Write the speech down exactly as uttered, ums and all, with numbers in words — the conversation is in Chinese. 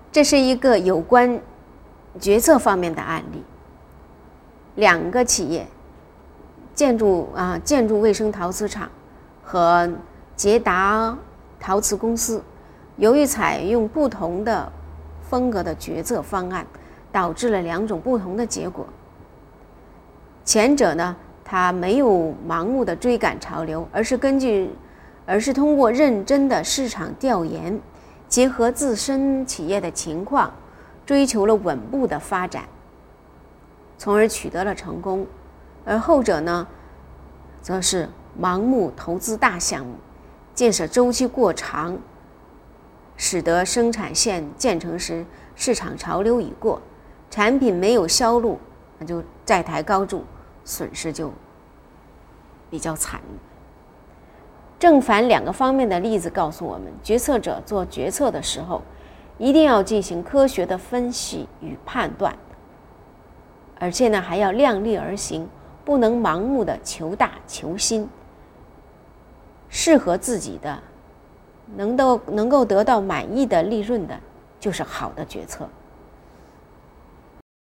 这是一个有关决策方面的案例。两个企业，建筑啊建筑卫生陶瓷厂和捷达陶瓷公司，由于采用不同的风格的决策方案，导致了两种不同的结果。前者呢，它没有盲目的追赶潮流，而是根据，而是通过认真的市场调研，结合自身企业的情况，追求了稳步的发展，从而取得了成功。而后者呢，则是盲目投资大项目，建设周期过长，使得生产线建成时市场潮流已过，产品没有销路，那就债台高筑，损失就比较惨。正反两个方面的例子告诉我们，决策者做决策的时候，一定要进行科学的分析与判断，而且呢还要量力而行，不能盲目的求大求新。适合自己的，能够能够得到满意的利润的，就是好的决策。